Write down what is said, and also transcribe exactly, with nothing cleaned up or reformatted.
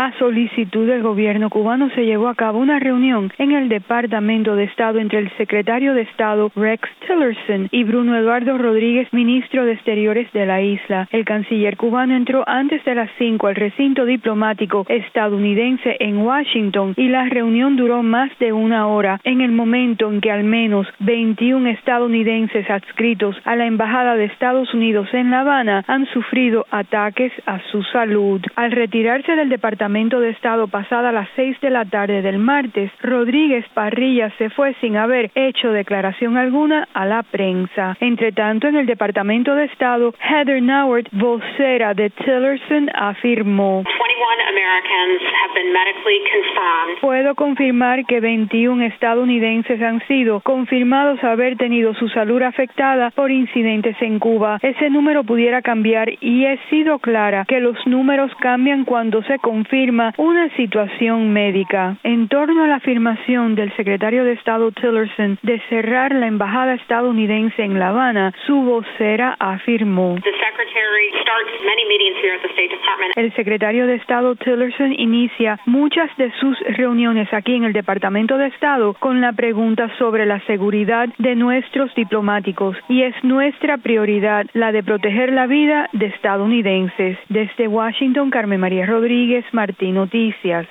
A solicitud del gobierno cubano se llevó a cabo una reunión en el Departamento de Estado entre el secretario de Estado Rex Tillerson y Bruno Eduardo Rodríguez, ministro de Exteriores de la isla. El canciller cubano entró antes de las cinco al recinto diplomático estadounidense en Washington y la reunión duró más de una hora, en el momento en que al menos veintiún estadounidenses adscritos a la Embajada de Estados Unidos en La Habana han sufrido ataques a su salud. Al retirarse del Departamento de Estado pasada las seis de la tarde del martes, Rodríguez Parrilla se fue sin haber hecho declaración alguna a la prensa. Entre tanto, en el Departamento de Estado, Heather Nauert, vocera de Tillerson, afirmó: Puedo confirmar que veintiún estadounidenses han sido confirmados haber tenido su salud afectada por incidentes en Cuba. Ese número pudiera cambiar y he sido clara que los números cambian cuando se confirma una situación médica. En torno a la afirmación del secretario de Estado Tillerson de cerrar la embajada estadounidense en La Habana, su vocera afirmó: El secretario de Estado Tillerson inicia muchas de sus reuniones aquí en el Departamento de Estado con la pregunta sobre la seguridad de nuestros diplomáticos y es nuestra prioridad la de proteger la vida de estadounidenses. Desde Washington, Carmen María Rodríguez, Martín Noticias.